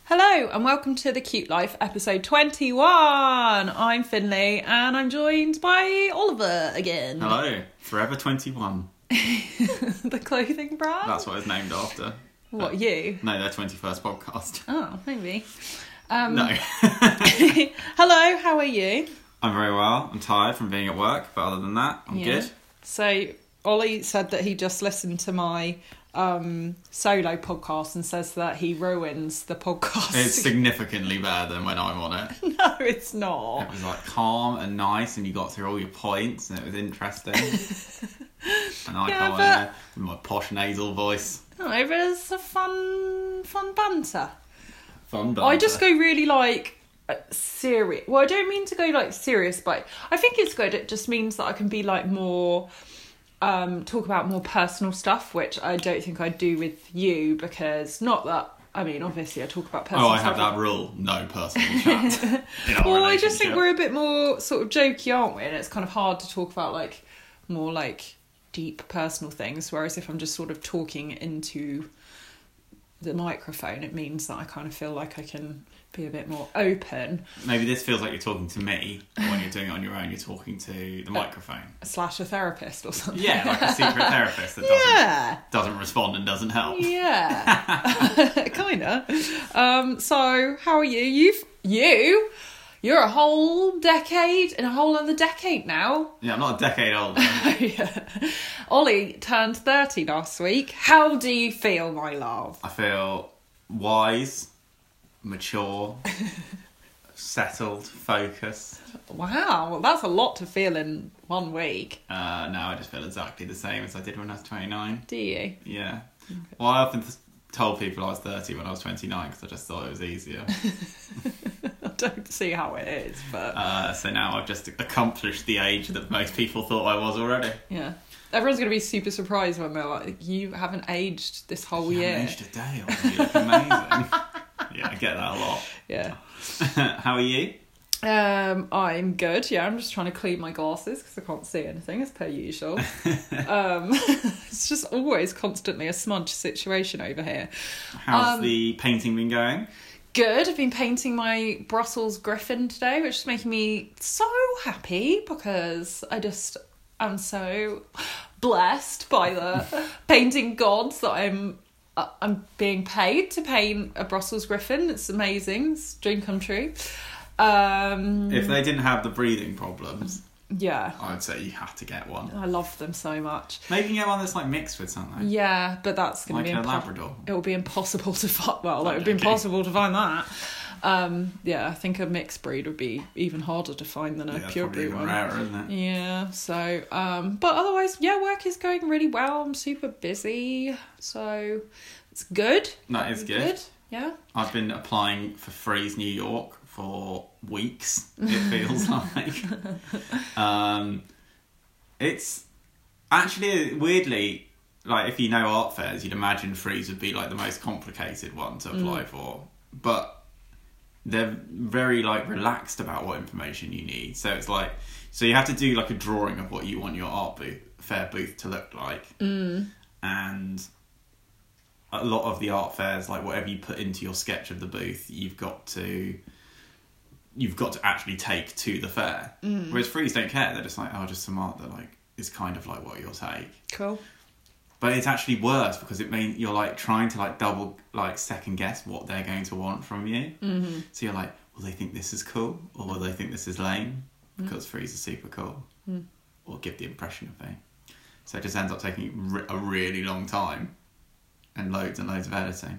Hello and welcome to The Cute Life, episode 21. I'm Finley and I'm joined by Oliver again. Hello, Forever 21. The clothing brand? That's what it's named after. What, you? No, their 21st podcast. Oh, maybe. No. Hello, how are you? I'm very well. I'm tired from being at work, but other than that, I'm good. So, Ollie said that he just listened to my solo podcast and says that he ruins the podcast. It's significantly better than when I'm on it. No, it's not. It was like calm and nice and you got through all your points and it was interesting. And I come on there with my posh nasal voice. No, but it's a fun banter. Fun banter. I just go really serious. Well, I don't mean to go serious, but I think it's good. It just means that I can be more talk about more personal stuff, which I don't think I do with you, because obviously I talk about personal stuff. I have that rule, no personal chat. Well, I just think we're a bit more sort of jokey, aren't we? And it's kind of hard to talk about more deep personal things, whereas if I'm just sort of talking into the microphone, it means that I kind of feel like I can be a bit more open. Maybe this feels like you're talking to me, or when you're doing it on your own, you're talking to the microphone. / a therapist or something. Yeah, like a secret therapist that doesn't respond and doesn't help. Yeah, kinda. So, how are you? You're a whole decade and a whole other decade now. Yeah, I'm not a decade older. Yeah. Ollie turned 30 last week. How do you feel, my love? I feel wise, mature, settled, focused. Wow, that's a lot to feel in 1 week. No, I just feel exactly the same as I did when I was 29. Do you? Yeah. Okay. Well, I often told people I was 30 when I was 29 because I just thought it was easier. I don't see how it is, but... So now I've just accomplished the age that most people thought I was already. Yeah. Everyone's going to be super surprised when they're like, you haven't aged this whole year. You haven't aged a day, you look amazing. Yeah, I get that a lot. Yeah. How are you? I'm good. Yeah, I'm just trying to clean my glasses because I can't see anything, as per usual. It's just always constantly a smudge situation over here. How's the painting been going? Good. I've been painting my Brussels Griffin today, which is making me so happy because I'm so blessed by the painting gods that I'm being paid to paint a Brussels Griffin. It's amazing. It's a dream come true. If they didn't have the breathing problems, yeah, I'd say you have to get one. I love them so much. Maybe you can get one that's mixed with something. Yeah, but that's going to be a Labrador. It will be impossible to find. Well, it would be impossible to find that. Yeah, I think a mixed breed would be even harder to find than a pure breed one. Rarer, isn't it? Yeah. So, but otherwise, yeah, work is going really well. I'm super busy, so it's good. That is good. Yeah. I've been applying for Freeze New York for weeks, it feels like. It's actually, weirdly, if you know art fairs, you'd imagine Freeze would be the most complicated one to apply for. But they're very relaxed about what information you need. So it's so you have to do a drawing of what you want your art fair booth to look like. And a lot of the art fairs, whatever you put into your sketch of the booth, you've got to actually take to the fair. Whereas Freeze don't care. They're just just some art that is kind of what you'll take. Cool. But it's actually worse because it means you're trying to double second guess what they're going to want from you. Mm-hmm. So you're will they think this is cool or will they think this is lame? Because Freeze is super cool. Or give the impression of being. So it just ends up taking a really long time and loads of editing.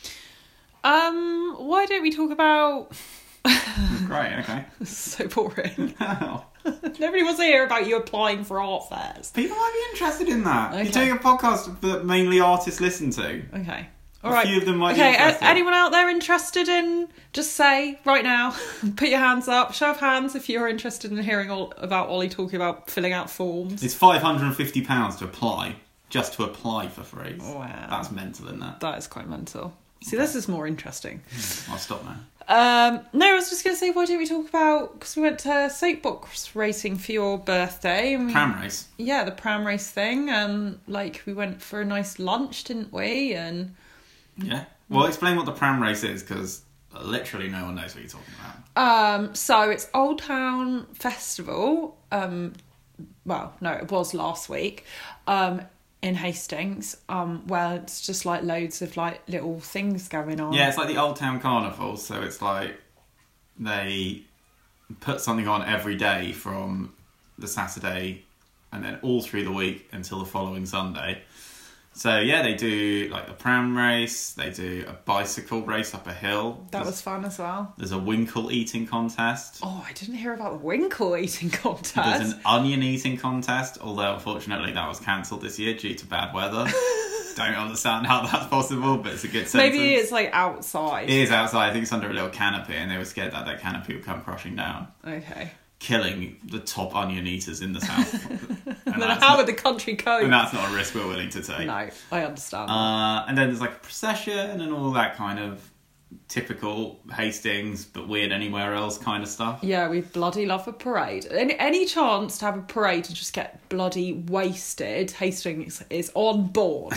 Why don't we talk about... Great, okay. So boring. Oh. Nobody wants to hear about you applying for art fairs. People might be interested in that. Okay. You're doing a podcast that mainly artists listen to. Okay. All right. A few of them might be interested. Anyone out there interested in... Just say, right now, put your hands up, show of hands if you're interested in hearing all about Ollie talking about filling out forms. It's £550 to apply, just to apply for Freeze. Wow. That's mental, isn't it? That is quite mental. See, this is more interesting. I'll stop now. No, I was just going to say, why don't we talk about... Because we went to soapbox racing for your birthday. And pram race? Yeah, the pram race thing. And, we went for a nice lunch, didn't we? And yeah. Well, explain what the pram race is, because literally no one knows what you're talking about. So it's Old Town Festival. Well, no, it was last week. In Hastings, where it's just like loads of like little things going on. Yeah, it's like the Old Town Carnival. So it's like they put something on every day from the Saturday and then all through the week until the following Sunday. So yeah, they do like a pram race, they do a bicycle race up a hill. That was fun as well. There's a winkle eating contest. Oh, I didn't hear about the winkle eating contest. There's an onion eating contest, although unfortunately that was cancelled this year due to bad weather. Don't understand how that's possible, but it's a good sentence. Maybe it's like outside. It is outside. I think it's under a little canopy, and they were scared that that canopy would come crashing down. Okay. Killing the top onion eaters in the south. And then how would the country cope? And that's not a risk we're willing to take. No, I understand. And then there's like a procession and all that kind of typical Hastings, but weird anywhere else kind of stuff. Yeah, we bloody love a parade. Any chance to have a parade and just get bloody wasted, Hastings is on board.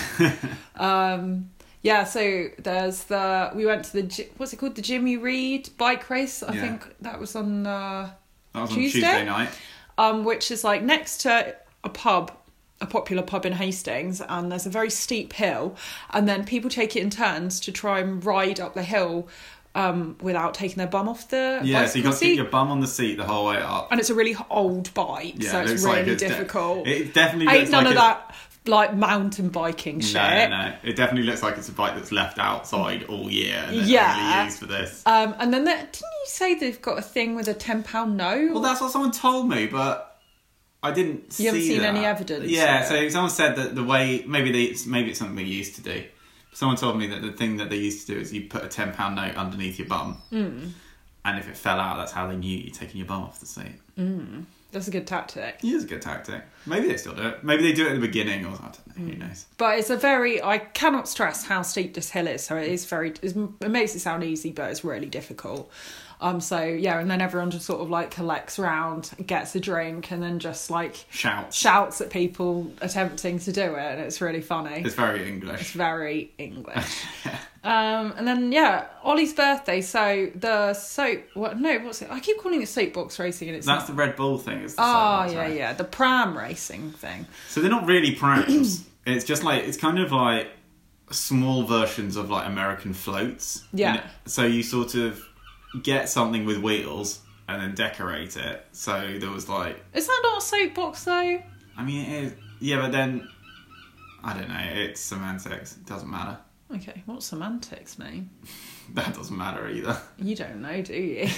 Yeah, so we went to what's it called? The Jimmy Reed bike race. I think that was on Tuesday night. Which is like next to a popular pub in Hastings, and there's a very steep hill, and then people take it in turns to try and ride up the hill without taking their bum off the so you got to keep your bum on the seat the whole way up. And it's a really old bike, so it's really difficult. It definitely looks ain't none of that like mountain biking shit. No. It definitely looks like it's a bike that's left outside all year and then really used for this. And then didn't you say they've got a thing with a £10 note? Well, that's what someone told me, but I didn't see that. You haven't seen any evidence? Yeah, so someone said that the way... Maybe it's something they used to do. Someone told me that the thing that they used to do is you put a £10 note underneath your bum. And if it fell out, that's how they knew you'd taken your bum off the seat. That's a good tactic. It is a good tactic. Maybe they still do it. Maybe they do it at the beginning, or I don't know. Who knows? But it's I cannot stress how steep this hill is. So it is it makes it sound easy, but it's really difficult. So yeah, and then everyone just sort of like collects round, gets a drink, and then just like shouts at people attempting to do it, and it's really funny. It's very English. It's very English. And then Ollie's birthday. So the soap. What's it? I keep calling it soapbox racing, and that's the Red Bull thing. Is the yeah, the pram racing thing. So they're not really prams. It's just like it's kind of like small versions of like American floats. Yeah. So you sort of get something with wheels and then decorate it. So there was like... Is that not a soapbox though? I mean, it is. Yeah, but then... I don't know. It's semantics. It doesn't matter. Okay, what's semantics mean? That doesn't matter either. You don't know, do you?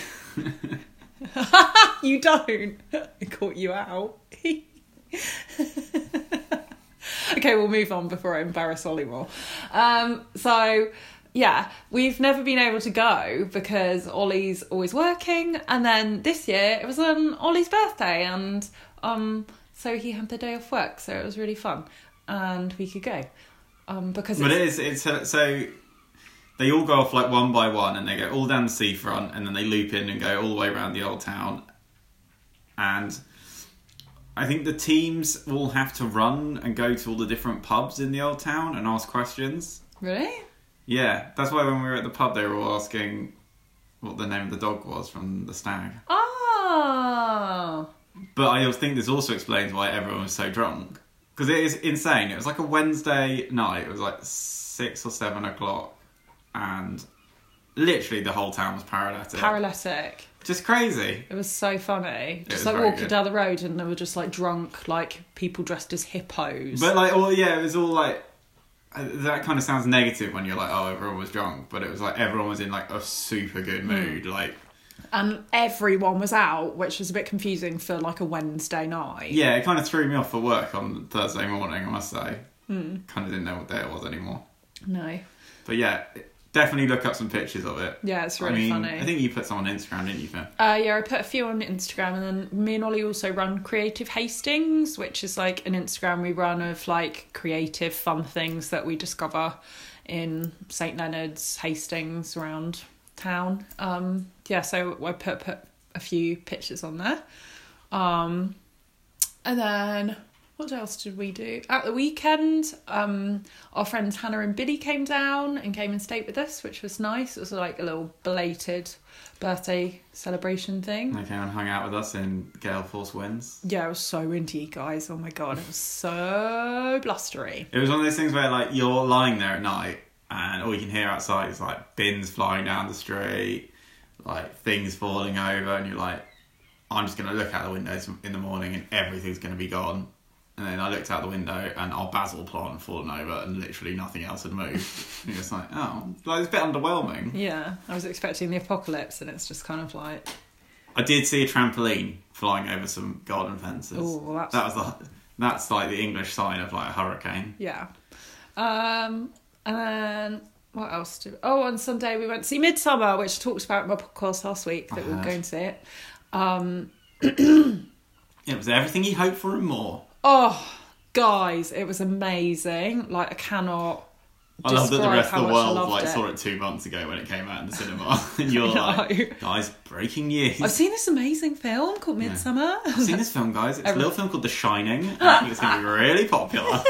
You don't? I caught you out. Okay, we'll move on before I embarrass Ollie more. Yeah, we've never been able to go because Ollie's always working, and then this year it was on Ollie's birthday, and so he had the day off work, so it was really fun, and we could go because. But it's so they all go off like one by one, and they go all down the seafront, and then they loop in and go all the way around the old town, and I think the teams will have to run and go to all the different pubs in the old town and ask questions. Really? Yeah, that's why when we were at the pub, they were all asking what the name of the dog was from the stag. Oh! But I think this also explains why everyone was so drunk. Because it is insane. It was like a Wednesday night. It was like 6 or 7 o'clock. And literally the whole town was paralytic. Paralytic. Just crazy. It was so funny. Just like walking down the road and they were just like drunk, like people dressed as hippos. But like, it was all like... That kind of sounds negative when you're like, oh, everyone was drunk, but it was like everyone was in like a super good mood, like. And everyone was out, which was a bit confusing for like a Wednesday night. Yeah, it kind of threw me off for work on Thursday morning, I must say. Kind of didn't know what day it was anymore. No. But yeah, definitely look up some pictures of it. Yeah, it's really funny. I think you put some on Instagram, didn't you, Finn? Yeah, I put a few on Instagram, and then me and Ollie also run Creative Hastings, which is like an Instagram we run of like creative, fun things that we discover in St Leonard's, Hastings, around town. So I put a few pictures on there. And then What else did we do? At the weekend, our friends Hannah and Billy came down and came and stayed with us, which was nice. It was like a little belated birthday celebration thing. They came and hung out with us in Gale Force Winds. Yeah, it was so windy, guys. Oh my God, it was so blustery. It was one of those things where, like, you're lying there at night and all you can hear outside is, like, bins flying down the street, like, things falling over, and you're like, I'm just going to look out the windows in the morning and everything's going to be gone. And then I looked out the window and our basil plant had fallen over and literally nothing else had moved. And you're just like, oh, like, it's a bit underwhelming. Yeah, I was expecting the apocalypse and it's just kind of like... I did see a trampoline flying over some garden fences. Oh, that's like the English sign of like a hurricane. Yeah. And then what else did... Oh, on Sunday we went to see Midsummer, which I talked about in my podcast last week, that we were going to see it. It was everything you hoped for and more. Oh, guys, it was amazing. Like, I cannot I love that the rest of the world like saw it 2 months ago when it came out in the cinema. And you're like, guys, breaking news. I've seen this amazing film called Midsummer. Yeah. I've seen this film, guys. It's a little film called The Shining. And I think it's going to be really popular.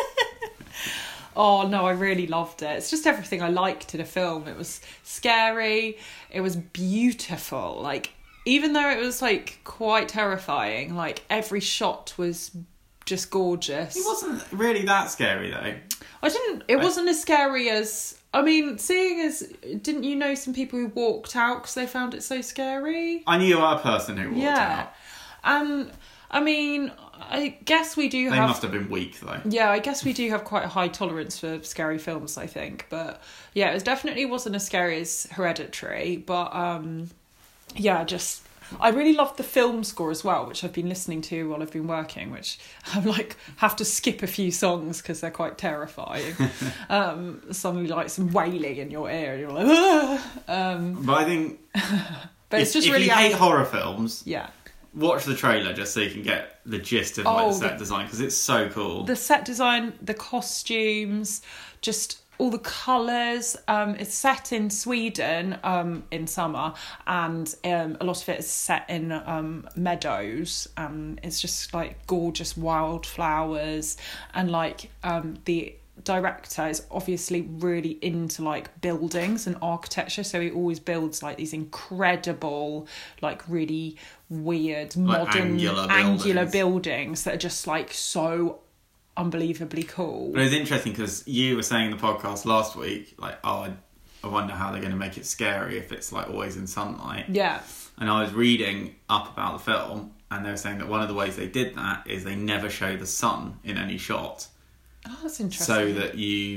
Oh, no, I really loved it. It's just everything I liked in a film. It was scary. It was beautiful. Like, even though it was, like, quite terrifying, like, every shot was just gorgeous. It wasn't really that scary, though. It wasn't as scary as... I mean, seeing as... Didn't you know some people who walked out because they found it so scary? I knew a person who walked out. And, I mean, I guess we do They must have been weak, though. Yeah, I guess we do have quite a high tolerance for scary films, I think. But, yeah, it definitely wasn't as scary as Hereditary. But, yeah, just... I really loved the film score as well, which I've been listening to while I've been working, which I'm like, have to skip a few songs because they're quite terrifying. Suddenly, like, some wailing in your ear, and you're like, but I think... but it's just if really... you hate horror films... Yeah. Watch the trailer just so you can get the gist of like, the set design, because it's so cool. The set design, the costumes, just all the colours. It's set in Sweden in summer, and a lot of it is set in meadows. It's just like gorgeous wildflowers, and like the director is obviously really into like buildings and architecture, so he always builds like these incredible, like really weird, like modern angular buildings that are just like so unbelievably cool. But it was interesting because you were saying in the podcast last week, like, oh, I wonder how they're going to make it scary if it's like always in sunlight. Yeah. And I was reading up about the film, and they were saying that one of the ways they did that is they never show the sun in any shot. Oh, that's interesting. So that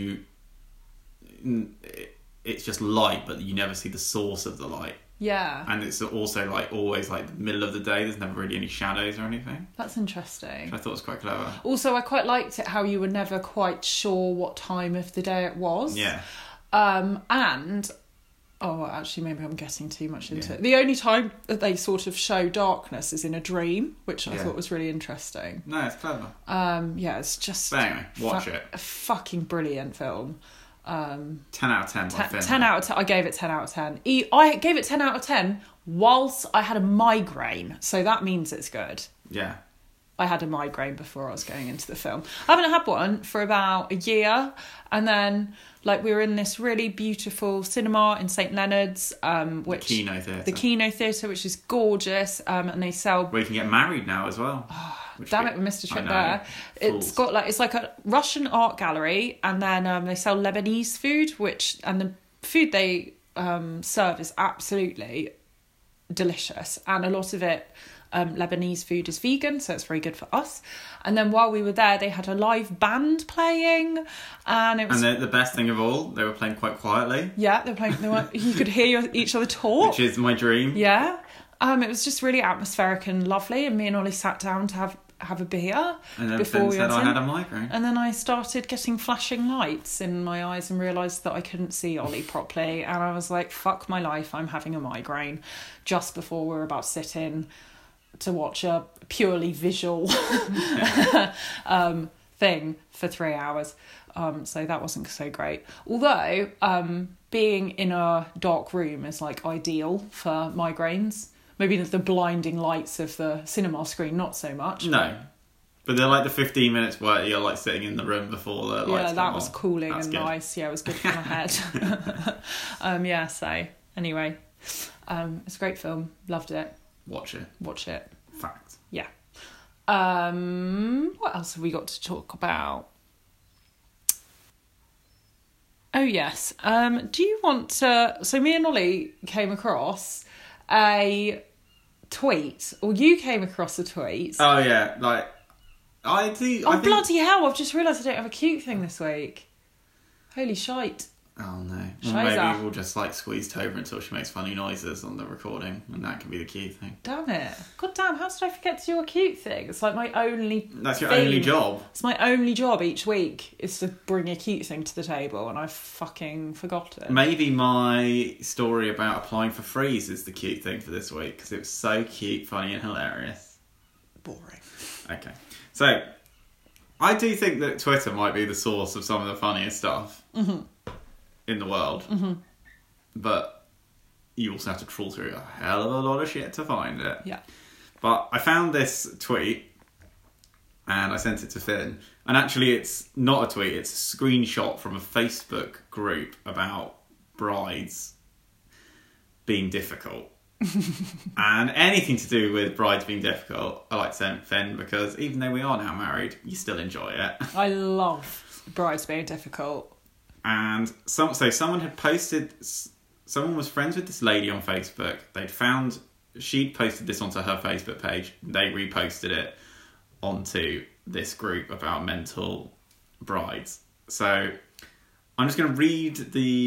it's just light, but you never see the source of the light. Yeah. And it's also like always like the middle of the day. There's never really any shadows or anything. That's interesting. Which I thought was quite clever. Also, I quite liked it how you were never quite sure what time of the day it was. Yeah. And... Oh, actually, maybe I'm getting too much into it. The only time that they sort of show darkness is in a dream, which I thought was really interesting. No, it's clever. Yeah, it's just... But anyway, watch it. A fucking brilliant film. 10 out of 10 by Finn. 10 out of 10. I gave it 10 out of 10. I gave it 10 out of 10 whilst I had a migraine, so that means it's good. Yeah. I had a migraine before I was going into the film. I haven't had one for about a year, and then like we were in this really beautiful cinema in St Leonard's, which the Kino Theatre, which is gorgeous, and they sell. Where you can get married now as well. Damn it, we missed a trip there. It's like a Russian art gallery, and then they sell Lebanese food, and the food they serve is absolutely delicious, and a lot of it. Lebanese food is vegan, so it's very good for us. And then while we were there, they had a live band playing, and it was. And the best thing of all, they were playing quite quietly. Yeah, they were playing. You could hear each other talk, which is my dream. Yeah, it was just really atmospheric and lovely. And me and Ollie sat down to have a beer and then before Finn we said went I in. had a migraine. And then I started getting flashing lights in my eyes and realised that I couldn't see Ollie properly. And I was like, "Fuck my life! I'm having a migraine." Just before we were about to sit in to watch a purely visual thing for 3 hours. So that wasn't so great. Although being in a dark room is like ideal for migraines. Maybe the blinding lights of the cinema screen, not so much. No. But they're like the 15 minutes where you're like sitting in the room before the lights Yeah, come that was on. cooling That's and good. nice. Yeah, it was good for my head. Yeah, so anyway, it's a great film. Loved it. Watch it. Watch it. Fact. Yeah. What else have we got to talk about? Oh, yes. Do you want to... So me and Ollie came across a tweet, or you came across a tweet. Oh, yeah. Like, I do... Oh, I think... bloody hell, I've just realised I don't have a cute thing this week. Holy shite. Oh, no. Well, Shiza. maybe we'll just, like, squeeze Toba until she makes funny noises on the recording, and that can be the key thing. Damn it. God damn, how did I forget to do a cute thing? It's like my only That's your thing. only job. It's my only job each week is to bring a cute thing to the table, and I've fucking forgotten. Maybe my story about applying for Freeze is the cute thing for this week, because it was so cute, funny, and hilarious. Boring. Okay. So, I do think that Twitter might be the source of some of the funniest stuff in the world. But you also have to trawl through a hell of a lot of shit to find it. Yeah. But I found this tweet and I sent it to Finn. And actually it's not a tweet, it's a screenshot from a Facebook group about brides being difficult. And anything to do with brides being difficult, I like to send Finn, because even though we are now married, you still enjoy it. I love brides being difficult. And someone had posted, someone was friends with this lady on Facebook. She'd posted this onto her Facebook page. They reposted it onto this group about mental brides. So I'm just going to read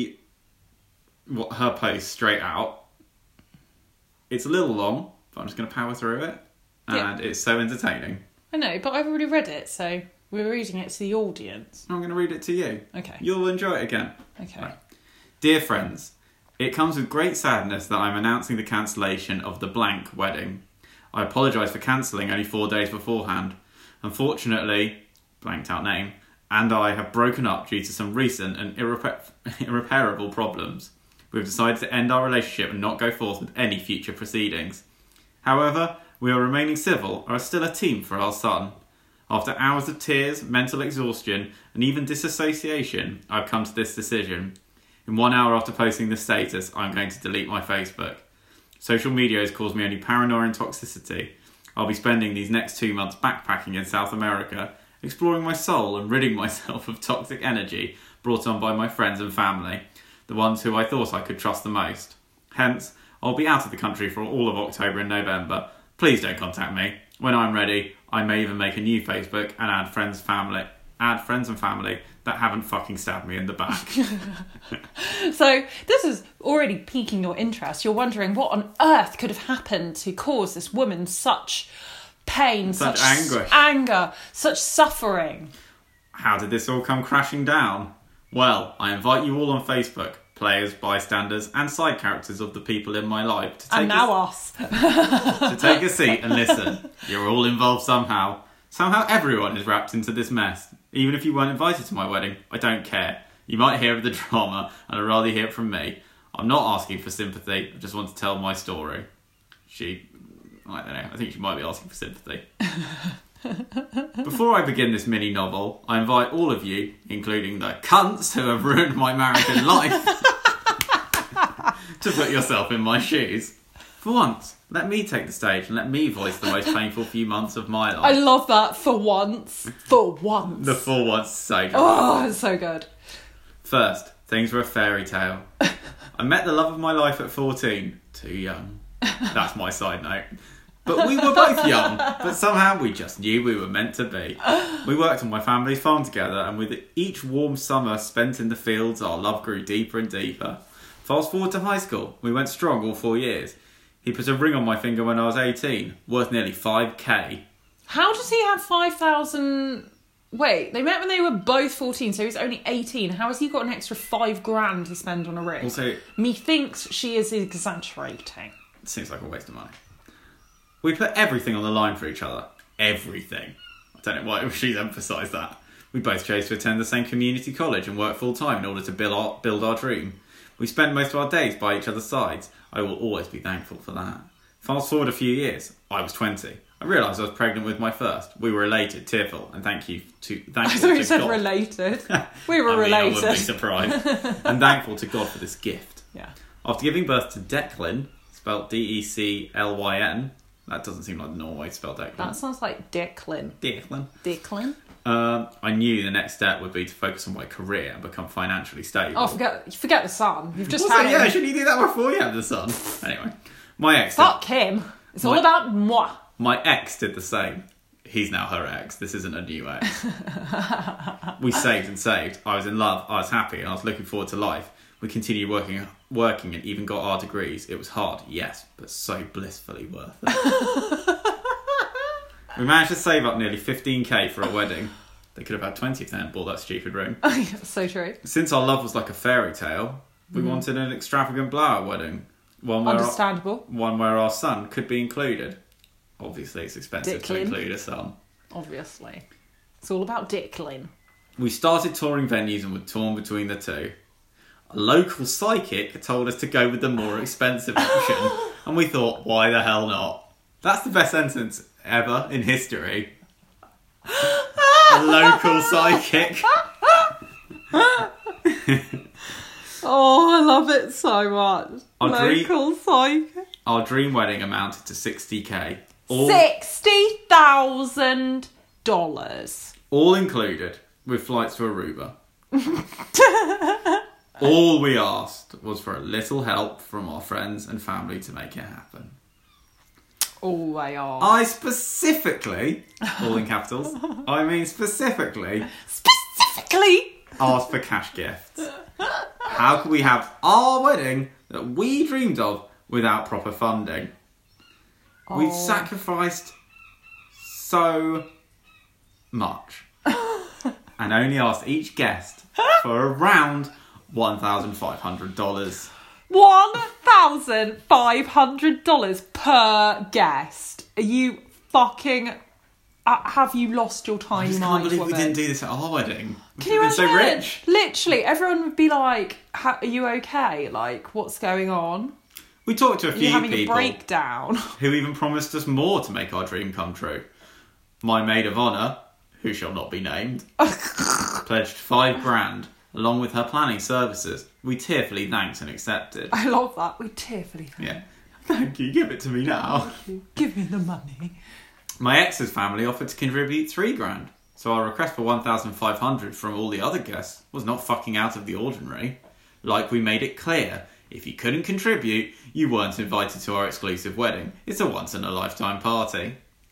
her post straight out. It's a little long, but I'm just going to power through it. And It's so entertaining. I know, but I've already read it, so we're reading it to the audience. I'm going to read it to you. Okay. You'll enjoy it again. Okay. Right. Dear friends, it comes with great sadness that I'm announcing the cancellation of the blank wedding. I apologise for cancelling only 4 days beforehand. Unfortunately, blanked out name, and I have broken up due to some recent and irreparable problems. We've decided to end our relationship and not go forth with any future proceedings. However, we are remaining civil and are still a team for our son. After hours of tears, mental exhaustion, and even disassociation, I've come to this decision. In 1 hour after posting this status, I'm going to delete my Facebook. Social media has caused me only paranoia and toxicity. I'll be spending these next 2 months backpacking in South America, exploring my soul and ridding myself of toxic energy brought on by my friends and family, the ones who I thought I could trust the most. Hence, I'll be out of the country for all of October and November. Please don't contact me. When I'm ready, I may even make a new Facebook and add friends and family that haven't fucking stabbed me in the back. So this is already piquing your interest. You're wondering what on earth could have happened to cause this woman such pain, Such anguish. anger, such suffering. How did this all come crashing down? Well, I invite you all on Facebook, players, bystanders, and side characters of the people in my life, to take And now us. to take a seat and listen. You're all involved somehow. Somehow everyone is wrapped into this mess. Even if you weren't invited to my wedding, I don't care. You might hear of the drama, and I'd rather hear it from me. I'm not asking for sympathy, I just want to tell my story. I don't know, I think she might be asking for sympathy. Before I begin this mini novel, I invite all of you, including the cunts who have ruined my marriage and life, to put yourself in my shoes. For once, let me take the stage and let me voice the most painful few months of my life. I love that. For once. For once. The for once so good. Oh, it's so good. First, things were a fairy tale. I met the love of my life at 14. Too young. That's my side note. But we were both young, but somehow we just knew we were meant to be. We worked on my family's farm together, and with each warm summer spent in the fields, our love grew deeper and deeper. Fast forward to high school, we went strong all 4 years. He put a ring on my finger when I was 18, worth nearly 5k. How does he have 5,000... Wait, they met when they were both 14, so he was only 18. How has he got an extra $5,000 to spend on a ring? Also, Methinks she is exaggerating. it seems like a waste of money. We put everything on the line for each other. Everything. I don't know why she's emphasised that. We both chose to attend the same community college and work full time in order to build our dream. We spent most of our days by each other's sides. I will always be thankful for that. Fast forward a few years. I was 20. I realised I was pregnant with my first. We were elated, tearful, and thankful I thought you to said God. related. We were I mean, I related. wouldn't be surprised. And thankful to God for this gift. Yeah. After giving birth to Declan, spelled Declyn, that doesn't seem like the normal way to spell Declan. That sounds like Declan. Declan. Declan? I knew the next step would be to focus on my career and become financially stable. Oh, forget the son. You've just Also, had yeah, him. shouldn't you do that before you have the son? Anyway, my ex. Fuck him. It's all about moi. My ex did the same. He's now her ex. This isn't a new ex. We saved and saved. I was in love. I was happy, and I was looking forward to life. We continued working, and even got our degrees. It was hard, yes, but so blissfully worth it. We managed to save up nearly 15k for a wedding. They could have had 20 if they hadn't bought that stupid ring. So true. Since our love was like a fairy tale, we wanted an extravagant blowout wedding. Understandable. One where our son could be included. Obviously, it's expensive to Declan. include a son. Obviously. It's all about Declan. We started touring venues and were torn between the two. A local psychic told us to go with the more expensive option, and we thought, why the hell not? That's the best sentence ever in history. A local psychic. Oh, I love it so much. Local psychic. Our dream wedding amounted to 60k. $60,000. All included, with flights to Aruba. All we asked was for a little help from our friends and family to make it happen. All they are. I specifically, all in capitals, I mean specifically asked for cash gifts. How could we have our wedding that we dreamed of without proper funding? We've sacrificed so much and only asked each guest for around $1,500. $1,500 per guest. Are you fucking... have you lost your I tiny just can't mind, believe woman? we didn't do this at our wedding. Can you We've been imagine? so rich. Literally, everyone would be like, are you okay? Like, what's going on? We talked to a Are you few having people a breakdown? who even promised us more to make our dream come true. My maid of honour, who shall not be named, pledged $5,000 along with her planning services. We tearfully thanked and accepted. I love that. We tearfully thank Yeah. Thank you, give it to me now. you. Give me the money. My ex's family offered to contribute $3,000, so our request for $1,500 from all the other guests was not fucking out of the ordinary. Like we made it clear, if you couldn't contribute, you weren't invited to our exclusive wedding. It's a once-in-a-lifetime party.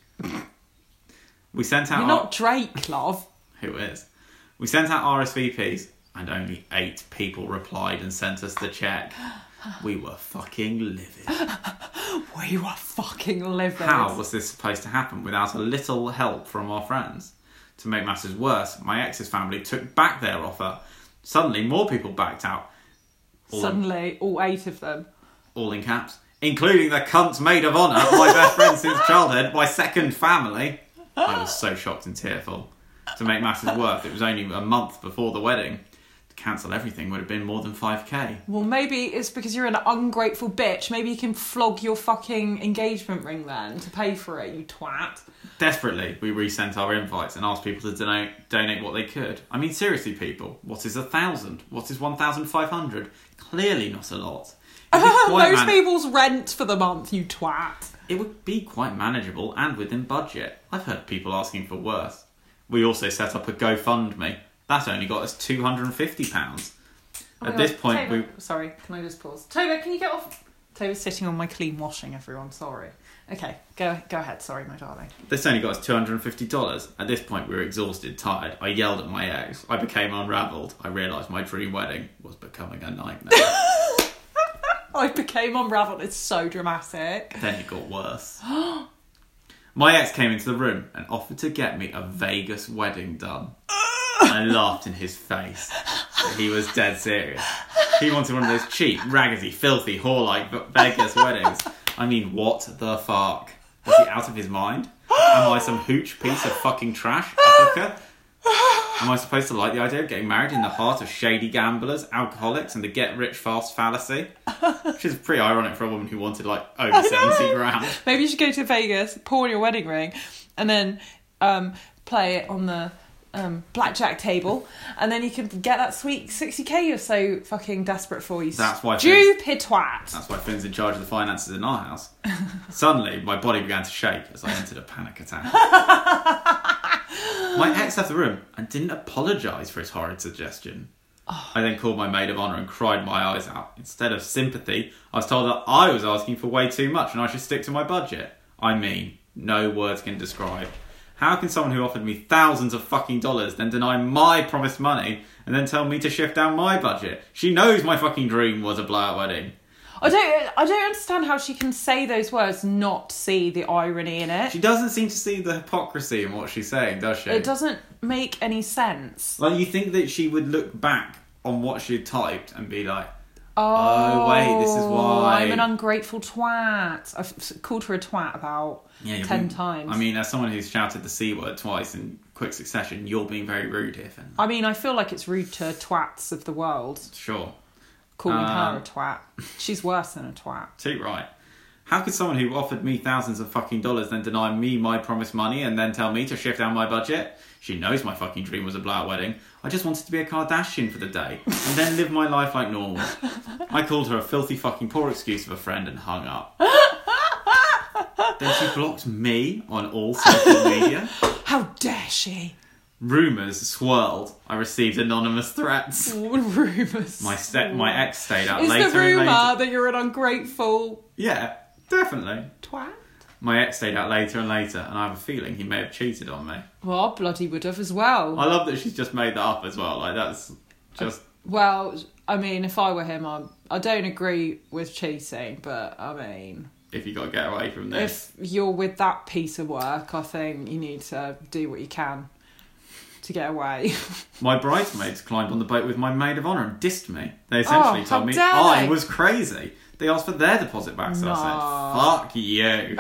We sent out... You're not Drake, love. Who is? We sent out RSVPs, and only 8 people replied and sent us the check. We were fucking livid. We were fucking livid. How was this supposed to happen without a little help from our friends? To make matters worse, my ex's family took back their offer. Suddenly, more people backed out. Suddenly, all 8 of them. All in caps. Including the cunt's maid of honour, my best friend since childhood, my second family. I was so shocked and tearful. To make matters worse, it was only a month before the wedding. To cancel everything would have been more than 5k. Well, maybe it's because you're an ungrateful bitch. Maybe you can flog your fucking engagement ring then to pay for it, you twat. Desperately, we resent our invites and asked people to donate what they could. I mean, seriously, people, what is 1,000? What is 1,500? Clearly not a lot. Those people's rent for the month, you twat. It would be quite manageable and within budget. I've heard people asking for worse. We also set up a GoFundMe. That only got us £250. At this point, Toba, sorry, can I just pause? Toba, can you get off? Toba's sitting on my clean washing, everyone, sorry. Okay, go ahead, sorry, my darling. This only got us $250. At this point, we were exhausted, tired. I yelled at my ex. I became unravelled. I realised my dream wedding was becoming a nightmare. I became unravelled. It's so dramatic. Then it got worse. My ex came into the room and offered to get me a Vegas wedding done. I laughed in his face, but he was dead serious. He wanted one of those cheap, raggedy, filthy, whore-like Vegas weddings. I mean, what the fuck? Was he out of his mind? Am I some hooch piece of fucking trash? A hooker? Am I supposed to like the idea of getting married in the heart of shady gamblers, alcoholics, and the get-rich-fast fallacy? Which is pretty ironic for a woman who wanted, like, over 70 grand. Maybe you should go to Vegas, pawn your wedding ring, and then play it on the blackjack table, and then you can get that sweet 60k you're so fucking desperate for. You That's why stupid twat. That's why Finn's in charge of the finances in our house. Suddenly, my body began to shake as I entered a panic attack. My ex left the room and didn't apologise for his horrid suggestion. I then called my maid of honour and cried my eyes out. Instead of sympathy, I was told that I was asking for way too much and I should stick to my budget. I mean, no words can describe. How can someone who offered me thousands of fucking dollars then deny my promised money and then tell me to shift down my budget? She knows my fucking dream was a blowout wedding. I don't understand how she can say those words, not see the irony in it. She doesn't seem to see the hypocrisy in what she's saying, does she? It doesn't make any sense. Like, you think that she would look back on what she had typed and be like, oh wait, this is why. I'm an ungrateful twat. I've called her a twat about 10 times. I mean, as someone who's shouted the C word twice in quick succession, you're being very rude here, Finn. I mean, I feel like it's rude to twats of the world. Sure. Calling her a twat. She's worse than a twat. Too right. How could someone who offered me thousands of fucking dollars then deny me my promised money and then tell me to shift down my budget? She knows my fucking dream was a blowout wedding. I just wanted to be a Kardashian for the day and then live my life like normal. I called her a filthy fucking poor excuse of a friend and hung up. Then she blocked me on all social media. How dare she? Rumours swirled. I received anonymous threats. Rumours. My ex stayed out Is later the rumour and later. that you're an ungrateful Yeah, definitely. twat? My ex stayed out later and later, and I have a feeling he may have cheated on me. Well, I bloody would have as well. I love that she's just made that up as well. Like, that's just... Well, I mean, if I were him, I don't agree with cheating, but I mean... If you got to get away from this. If you're with that piece of work, I think you need to do what you can to get away. My bridesmaids climbed on the boat with my maid of honour and dissed me. They essentially told me I was crazy. They asked for their deposit back, so I said, fuck you.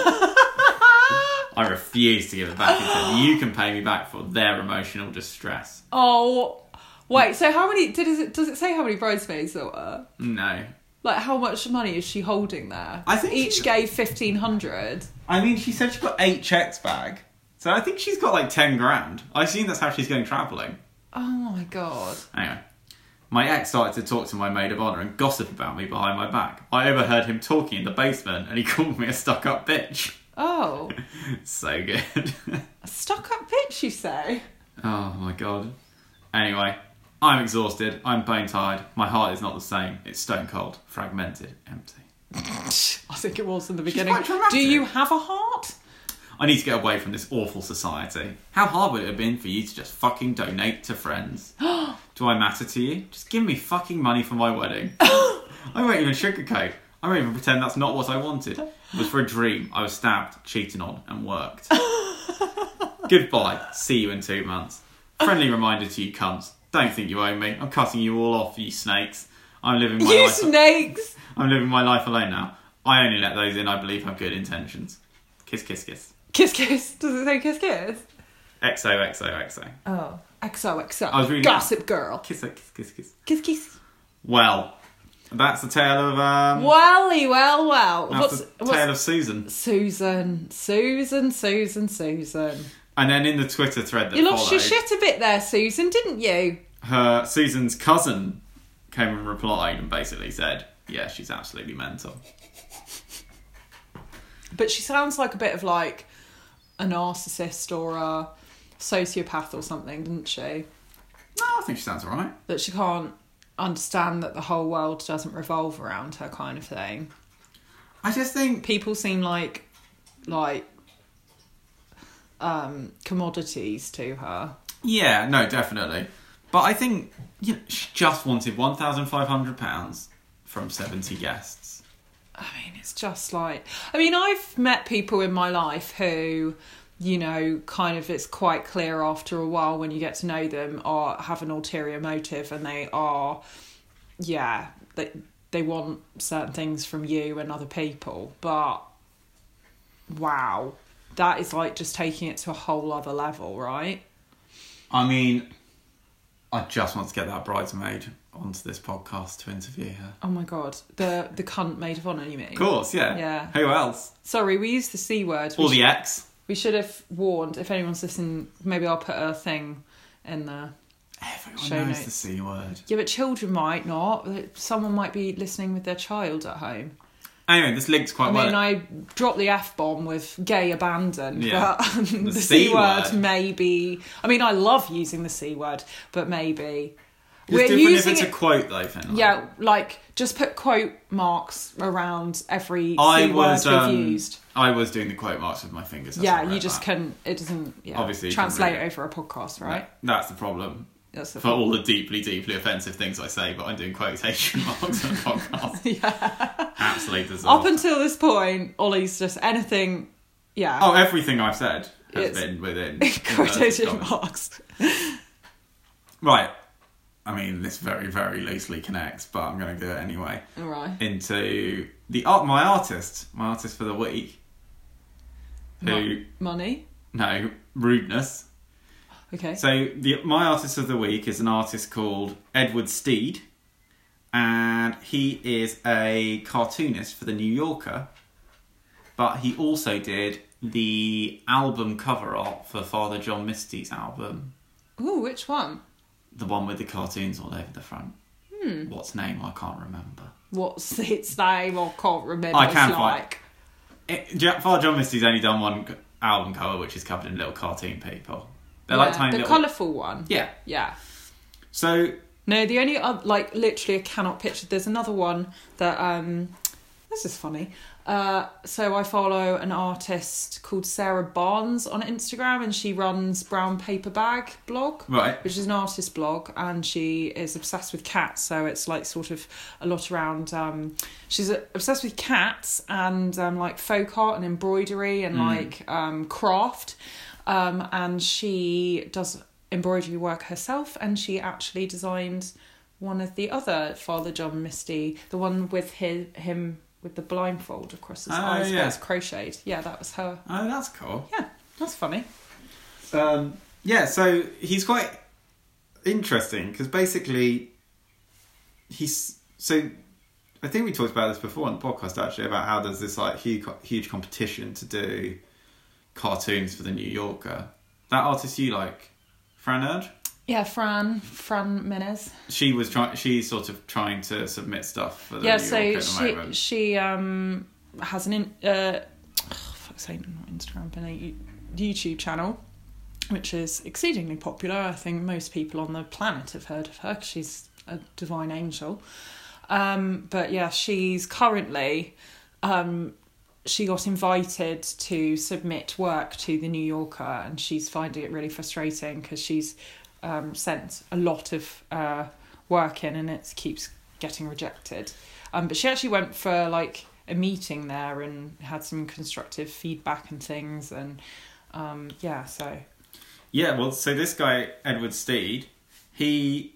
I refused to give it back and said, you can pay me back for their emotional distress. Oh, wait, so how many, does it say how many bridesmaids there were? No. Like, how much money is she holding there? I think each gave 1,500. I mean, she said she got 8 checks back. So I think she's got like 10 grand. I assume that's how she's going travelling. Oh my god. Anyway, my ex started to talk to my maid of honour and gossip about me behind my back. I overheard him talking in the basement and he called me a stuck-up bitch. Oh. So good. A stuck-up bitch, you say? Oh my god. Anyway, I'm exhausted. I'm bone-tired. My heart is not the same. It's stone cold, fragmented, empty. I think it was in the beginning. Quite dramatic. Do you have a heart? I need to get away from this awful society. How hard would it have been for you to just fucking donate to friends? Do I matter to you? Just give me fucking money for my wedding. I won't even sugarcoat. I won't even pretend that's not what I wanted. It was for a dream I was stabbed, cheated on, and worked. Goodbye. See you in 2 months. Friendly reminder to you cunts. Don't think you owe me. I'm cutting you all off, you snakes. I'm living my life. Snakes! I'm living my life alone now. I only let those in I believe have good intentions. Kiss, kiss, kiss. Kiss, kiss. Does it say kiss, kiss? XOXOXO. Oh. XOXO. I was reading Gossip Girl. Kiss, kiss, kiss, kiss. Kiss, kiss. Well, that's the tale of... Welly, well. That's the tale of Susan. Susan. And then in the Twitter thread that You lost your followed, shit a bit there, Susan, didn't you? Susan's cousin came and replied and basically said, yeah, she's absolutely mental. But she sounds like a bit of like a narcissist or a sociopath or something, doesn't she? No, I think she sounds alright. That she can't understand that the whole world doesn't revolve around her, kind of thing. I just think... People seem like commodities to her. Yeah, no, definitely. But I think she just wanted £1,500 from 70 guests. I mean, it's just like... I mean, I've met people in my life who, you know, kind of it's quite clear after a while when you get to know them or have an ulterior motive and they are, yeah, they want certain things from you and other people. But, wow, that is like just taking it to a whole other level, right? I mean, I just want to get that bridesmaid onto this podcast to interview her. Oh my god, the cunt maid of honour, you mean? Of course, yeah. Yeah. Who else? Sorry, we used the C word. Or the X. We should have warned, if anyone's listening, maybe I'll put a thing in the Everyone show knows notes. the C word. Yeah, but children might not. Someone might be listening with their child at home. Anyway, this links quite well. I mean, I dropped the F-bomb with gay abandon, Yeah. but the C C word word. maybe... I mean, I love using the C word, but maybe... It's different if it's a quote, though, Finn. Yeah, like, just put quote marks around every I C was, word we've used. I was doing the quote marks with my fingers. That's Yeah, all right, you just that. couldn't... It doesn't Obviously, you translate can read it. over a podcast, right? That's the problem. That's the For all the deeply, deeply offensive things I say, but I'm doing quotation marks on the podcast. Yeah. Absolute disaster. Up until this point, Ollie's just anything... Yeah. Oh, everything I've said has It's- been within quotation inverted commas. marks. Right. I mean, this very, very loosely connects, but I'm going to do it anyway. All right. Into my artist for the week. Who? Money. No, rudeness. Okay. So my artist of the week is an artist called Edward Steed, and he is a cartoonist for the New Yorker, but he also did the album cover art for Father John Misty's album, Ooh, which one? the one with the cartoons all over the front. What's name? I can't remember. What's its name? I can't remember. I can It's find- Father John Misty's only done one album cover, which is covered in little cartoon people. They're like tiny the little... colourful one. Yeah. Yeah. So No, the only like literally I cannot picture. There's another one that this is funny. So I follow an artist called Sarah Barnes on Instagram, and she runs Brown Paper Bag blog, right. which is an artist blog, and she is obsessed with cats. So it's like sort of a lot around. She's obsessed with cats and like folk art and embroidery and like craft, and she does embroidery work herself, and she actually designed one of the other Father John Misty, the one with him with the blindfold across his eyes, yeah. but it's crocheted. Yeah, that was her. Oh, that's cool. Yeah, that's funny. Yeah, so he's quite interesting because basically so I think we talked about this before on the podcast actually about how there's this like huge competition to do cartoons for the New Yorker. That artist you like, Fran Erd? Yeah, Fran Menez. She's sort of trying to submit stuff for the Yeah, New Yorker so at the moment. she has fuck's sake, not Instagram, but a YouTube channel, which is exceedingly popular. I think most people on the planet have heard of her because she's a divine angel. But yeah, she's currently she got invited to submit work to the New Yorker, and she's finding it really frustrating because she's sent a lot of work in and it keeps getting rejected. But she actually went for like a meeting there and had some constructive feedback and things, and so Yeah, well, so this guy, Edward Steed, he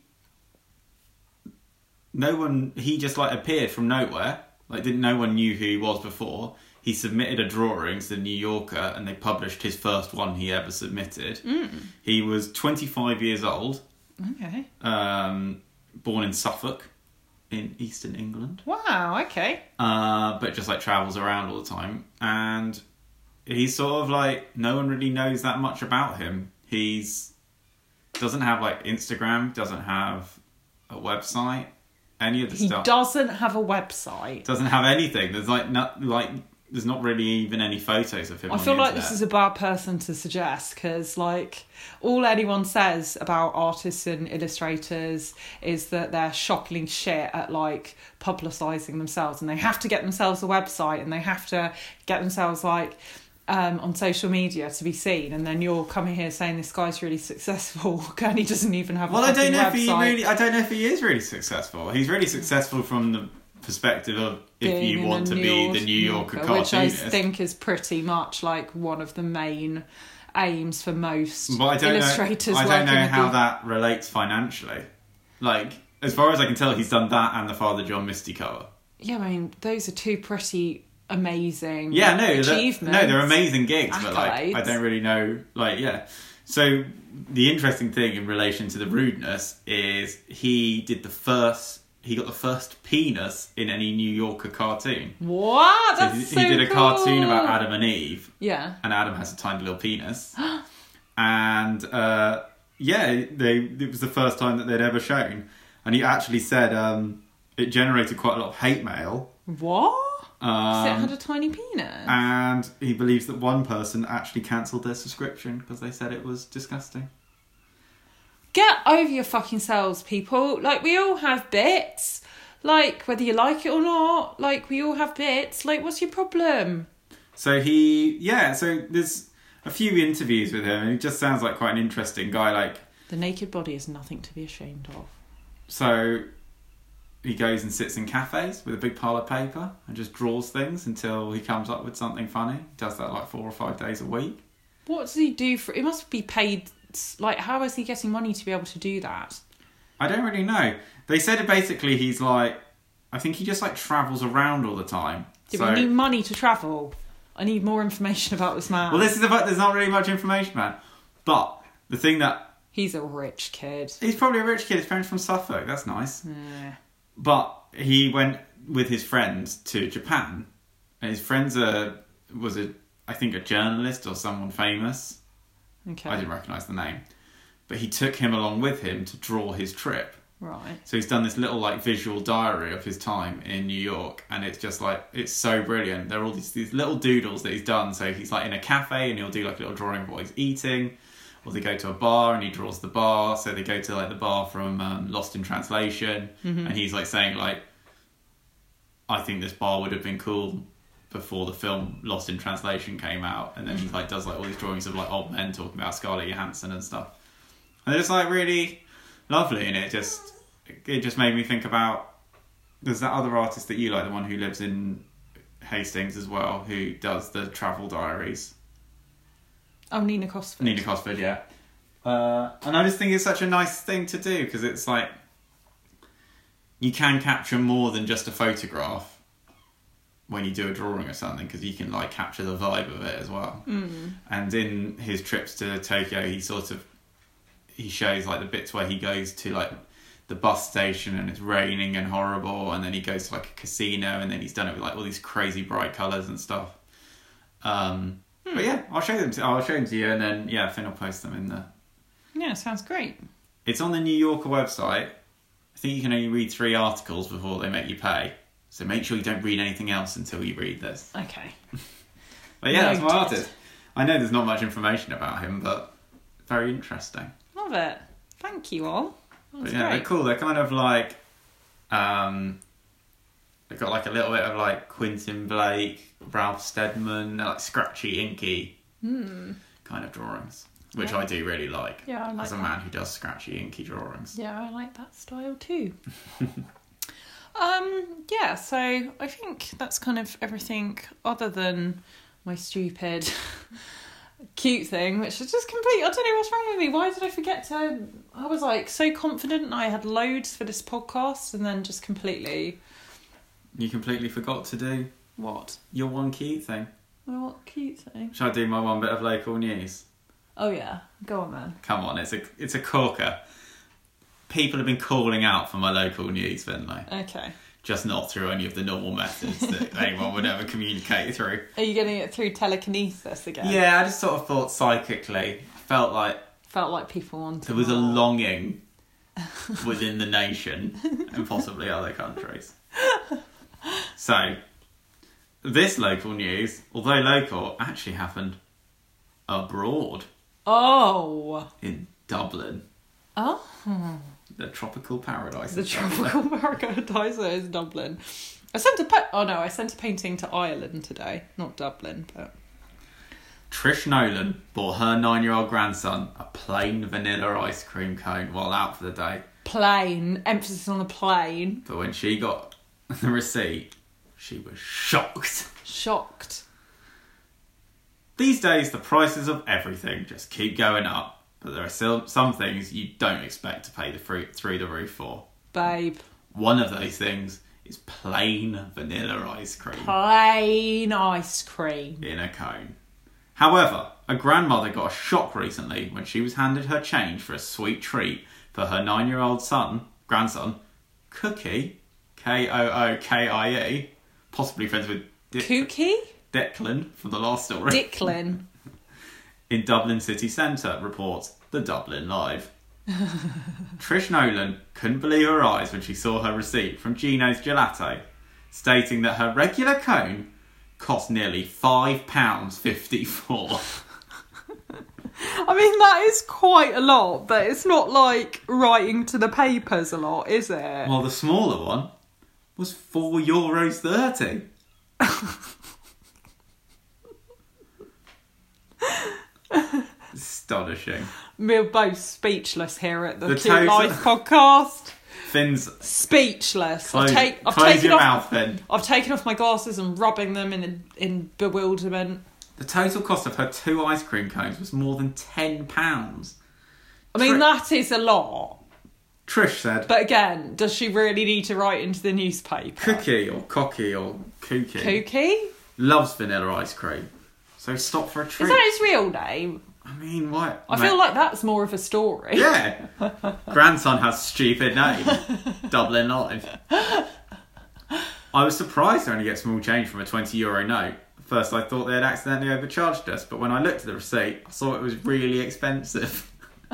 just like appeared from nowhere. Like, no one knew who he was before. He submitted a drawing to the New Yorker and they published his first one he ever submitted. He was 25 years old, okay. born in Suffolk in eastern England. Wow, okay. But just like travels around all the time. And he's sort of like, no one really knows that much about him. Doesn't have like Instagram, doesn't have a website, any of the He stuff. doesn't have a website. Doesn't have anything. There's there's not really even any photos of him. I feel like this is a bad person to suggest because, like, all anyone says about artists and illustrators is that they're shockingly shit at, like, publicising themselves, and they have to get themselves a website and they have to get themselves, like, on social media to be seen. And then you're coming here saying this guy's really successful and he doesn't even have a I don't know website. I don't know if he is really successful. He's really successful from the perspective of if Being you in want a to be the New Yorker which I cartoonist. think is pretty much like one of the main aims for most But I don't illustrators. know. I don't know working how with that relates financially. Like, as far as I can tell, he's done that and the Father John Misty cover. Yeah, I mean, those are two pretty amazing Yeah, no, achievements. they're amazing gigs, but like, I Accolades. don't really know. Like, yeah. So the interesting thing in relation to the rudeness is he got the first penis in any New Yorker cartoon. What? That's he did a cool. cartoon about Adam and Eve. Yeah. And Adam has a tiny little penis. And it was the first time that they'd ever shown. And he actually said it generated quite a lot of hate mail. What? Because it had a tiny penis. And he believes that one person actually cancelled their subscription because they said it was disgusting. Get over your fucking selves, people. Like, we all have bits. Like, whether you like it or not. Like, we all have bits. Like, what's your problem? So so there's a few interviews with him and he just sounds like quite an interesting guy. Like, the naked body is nothing to be ashamed of. So he goes and sits in cafes with a big pile of paper and just draws things until he comes up with something funny. He does that like 4 or 5 days a week. What does he do for... It must be paid... Like, how is he getting money to be able to do that? I don't really know. They said basically he's like... I think he just like travels around all the time. Do we need money to travel? I need more information about this man. Well, there's not really much information, man. But the thing that... He's a rich kid. He's probably a rich kid. His parents from Suffolk. That's nice. Yeah. But he went with his friends to Japan. And his friends was I think a journalist or someone famous. Okay. I didn't recognise the name. But he took him along with him to draw his trip. Right. So he's done this little like visual diary of his time in New York, and it's just like, it's so brilliant. There are all these little doodles that he's done. So he's like in a cafe and he'll do like a little drawing of what he's eating, or they go to a bar and he draws the bar. So they go to like the bar from Lost in Translation, and he's like saying like, I think this bar would have been cool before the film Lost in Translation came out. And then he like does like all these drawings of like old men talking about Scarlett Johansson and stuff, and it's like really lovely. And it just made me think about, there's that other artist that you like, the one who lives in Hastings as well, who does the travel diaries. Oh, Nina Cosford. Nina Cosford, yeah. And I just think it's such a nice thing to do, because it's like, you can capture more than just a photograph when you do a drawing or something, because you can like capture the vibe of it as well. And in his trips to Tokyo, he shows like the bits where he goes to like the bus station and it's raining and horrible, and then he goes to like a casino, and then he's done it with like all these crazy bright colours and stuff. But yeah, I'll show them to you, and then Finn will post them in the... Yeah, sounds great. It's on the New Yorker website. I think you can only read 3 articles before they make you pay. So make sure you don't read anything else until you read this. Okay. But yeah, that's my artist. I know there's not much information about him, but very interesting. Love it. Thank you all. But yeah, they're cool. They're kind of like... they've got like a little bit of like Quentin Blake, Ralph Steadman, like scratchy, inky kind of drawings, which I do really like. Yeah, I like as a man who does scratchy, inky drawings. Yeah, I like that style too. So I think that's kind of everything other than my stupid cute thing, which is just complete. I don't know what's wrong with me. Why did I forget to... I was like so confident and I had loads for this podcast, and then just completely... You completely forgot to do... What? Your one cute thing. Oh, what cute thing? Shall I do my one bit of local news? Oh yeah, go on then. Come on, it's a corker. People have been calling out for my local news, Finlay. Okay. Just not through any of the normal methods that anyone would ever communicate through. Are you getting it through telekinesis again? Yeah, I just sort of thought psychically, felt like people wanted there was a more. longing within the nation and possibly other countries. So, this local news, although local, actually happened abroad. Oh. In Dublin. Oh. The tropical paradise. The tropical paradise is Dublin. I sent a painting to Ireland today, not Dublin, but... Trish Nolan bought her 9-year-old grandson a plain vanilla ice cream cone while out for the day. Plain. Emphasis on the plain. But when she got the receipt, she was shocked. Shocked. These days, the prices of everything just keep going up. But there are still some things you don't expect to pay through the roof for. Babe. One of those things is plain vanilla ice cream. Plain ice cream. In a cone. However, a grandmother got a shock recently when she was handed her change for a sweet treat for her 9-year-old grandson, Cookie, Kookie, possibly friends with Declan from the last story. Declan. In Dublin city centre, reports the Dublin Live. Trish Nolan couldn't believe her eyes when she saw her receipt from Gino's Gelato, stating that her regular cone cost nearly £5.54. I mean, that is quite a lot, but it's not like writing to the papers a lot, is it? Well, the smaller one was €4.30. Astonishing. We're both speechless here at the Cute total- Life podcast. Finn's Speechless. close I've your mouth, Finn. I've taken off my glasses and rubbing them in bewilderment. The total cost of her 2 ice cream cones was more than £10. I mean, that is a lot. Trish said, But again, does she really need to write into the newspaper? Cookie or Cocky or Kookie Cookie? loves vanilla ice cream, so stop for a treat. Is that his real name? I mean, what? I feel like that's more of a story. Yeah. Grandson has stupid name. Dublin Live. I was surprised to only get small change from a €20 note. First I thought they had accidentally overcharged us, but when I looked at the receipt, I saw it was really expensive.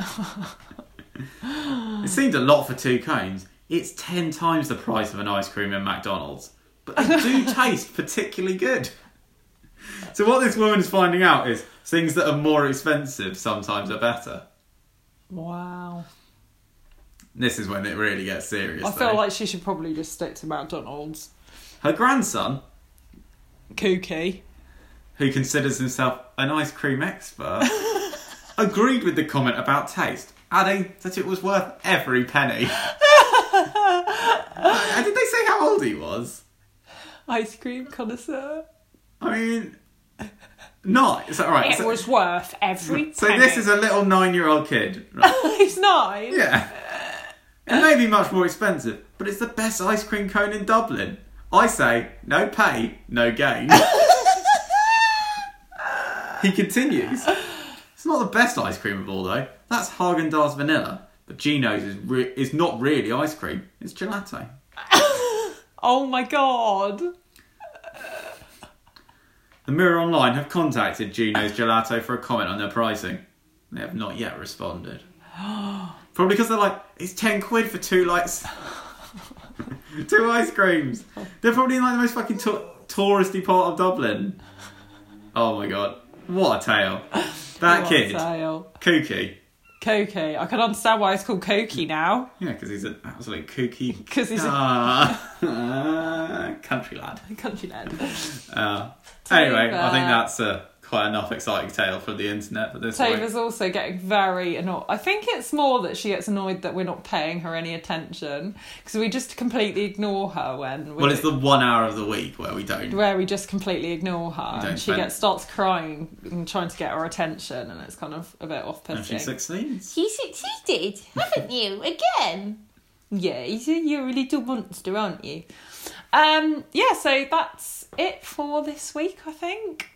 It seemed a lot for 2 cones. It's 10 times the price of an ice cream in McDonald's. But they do taste particularly good. So what this woman is finding out is things that are more expensive sometimes are better. Wow. This is when it really gets serious. I feel like she should probably just stick to McDonald's. Her grandson, Kookie, who considers himself an ice cream expert, agreed with the comment about taste, adding that it was worth every penny. Did they say how old he was? Ice cream connoisseur. I mean, not. Is that right? It was worth every penny. So this is a little 9-year-old kid. Right? He's 9? Yeah. It may be much more expensive, but it's the best ice cream cone in Dublin. I say, no pay, no gain. He continues. It's not the best ice cream of all, though. That's Haagen-Dazs vanilla. But Gino's is not really ice cream. It's gelato. Oh my god. The Mirror Online have contacted Gino's Gelato for a comment on their pricing. They have not yet responded. Probably because they're like, it's 10 quid for 2 2 ice creams. They're probably in like the most fucking touristy part of Dublin. Oh my god. What a tale. That kid. Kookie. Kookie. I can understand why it's called Kookie now. Yeah, because he's an absolute kooky. Because he's country lad. Country lad. Anyway, I think that's quite enough exciting tale from the internet for this week. Tava's also getting very annoyed. I think it's more that she gets annoyed that we're not paying her any attention because we just completely ignore her when. Well, it's the 1 hour of the week where we don't. Where we just completely ignore her, and she starts crying and trying to get our attention, and it's kind of a bit off-putting. And she succeeds. You succeeded, haven't you? Again. Yeah, you're a little monster, aren't you? So that's it for this week, I think.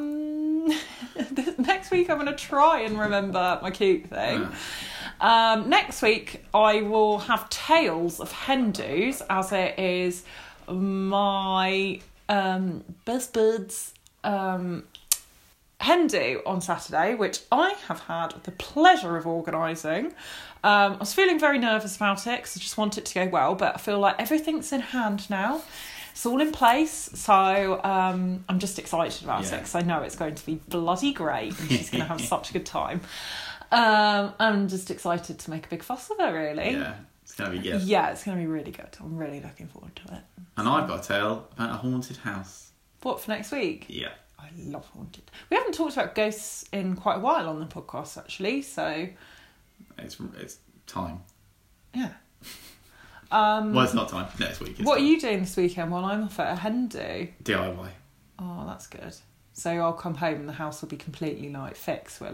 Next week I'm going to try and remember my cute thing. Next week I will have Tales of Hen-dos, as it is my best bud's hen-do on Saturday, which I have had the pleasure of organising. I was feeling very nervous about it because I just want it to go well, but I feel like everything's in hand now. It's all in place, so I'm just excited about it because I know it's going to be bloody great and she's going to have such a good time. I'm just excited to make a big fuss of it, really. Yeah, it's going to be good. Yeah, it's going to be really good. I'm really looking forward to it. And I've got a tale about a haunted house. What, for next week? Yeah. I love haunted. We haven't talked about ghosts in quite a while on the podcast, actually, so... It's time. Yeah. Well, it's not time. Next week is What time. are you doing this weekend while I'm off at a hen-do? DIY. Oh, that's good. So I'll come home and the house will be completely, fixed, will it?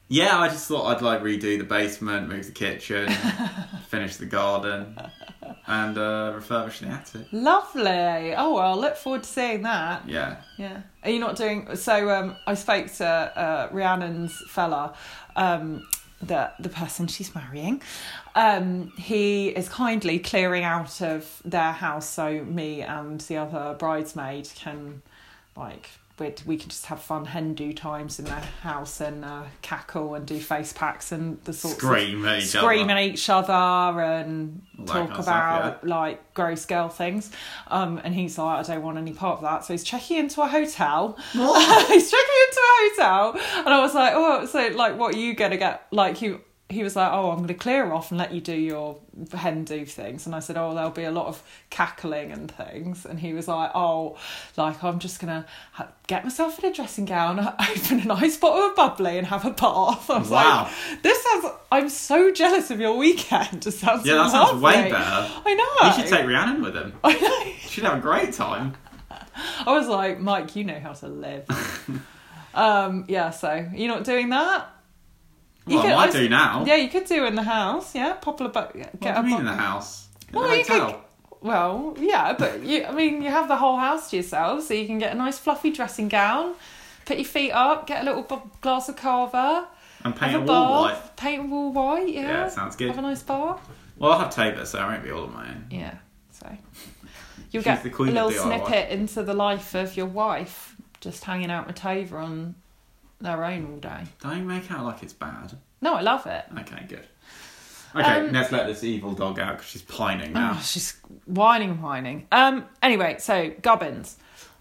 Yeah, I just thought I'd like redo the basement, move the kitchen, finish the garden, and refurbish the attic. Lovely. Oh well, look forward to seeing that. Yeah. Yeah. Are you not doing so? I spoke to Rhiannon's fella, the person she's marrying. He is kindly clearing out of their house so me and the other bridesmaid can we can just have fun hen do times in their house and cackle and do face packs and the sorts Scream of at each other and All that talk kind of about stuff, like gross girl things. And he's like, I don't want any part of that. So he's checking into a hotel. He's checking into a hotel, and I was like, oh, so like, what are you gonna get? Like he was like, oh, I'm going to clear off and let you do your hen do things. And I said, oh, there'll be a lot of cackling and things. And he was like, oh, like, I'm just going to get myself in a dressing gown, open a nice bottle of bubbly and have a bath. I was Wow. like, I'm so jealous of your weekend. It sounds Yeah, that lovely. sounds way better. I know. You should take Rhiannon with him. I know. She'd have a great time. I was like, Mike, you know how to live. Yeah, so you're not doing that? Well, I might do now. Yeah, you could do in the house. Yeah, pop a What do you mean in the house? In Well, the you hotel? Well, yeah, but you have the whole house to yourself, so you can get a nice fluffy dressing gown, put your feet up, get a little glass of cava, And paint have a a wall bath, white. paint a wall white. Yeah, Yeah, sounds good. Have a nice bath. Well, I'll have Tabor, so I won't be all on my own. Yeah, so you'll She's get the a queen of little DIY. snippet into the life of your wife, just hanging out with Tova on their own all day. Don't make out like it's bad. No, I love it. Okay, good. Okay, let's let this evil dog out because she's pining now. Oh, she's whining and whining. Anyway, so Gubbins.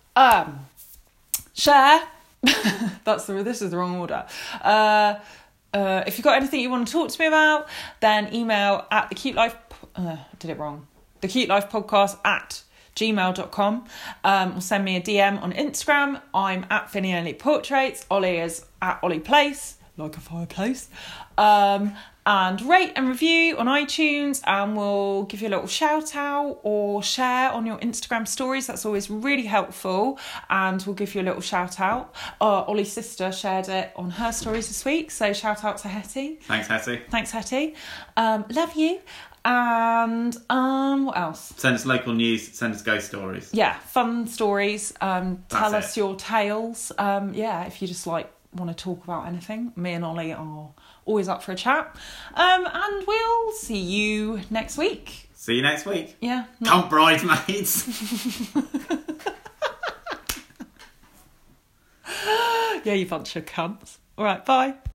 Share. This is the wrong order. If you've got anything you want to talk to me about, then email at the Cute Life. Did it wrong. The Cute Life Podcast at gmail.com, or send me a DM on Instagram. I'm at Finione Portraits. Ollie is at Ollie Place, like a fireplace. And rate and review on iTunes, and we'll give you a little shout out or share on your Instagram stories. That's always really helpful, and we'll give you a little shout out. Ollie's sister shared it on her stories this week, so shout out to Hetty. Thanks, Hetty. Thanks, Hetty. Love you. And what else? Send us local news, send us ghost stories. Yeah, fun stories. Tell us it. your tales. If you just want to talk about anything, me and Ollie are always up for a chat. And we'll see you next week. See you next week. Yeah. Come, bridesmaids. Yeah, you bunch of cunts. All right, bye.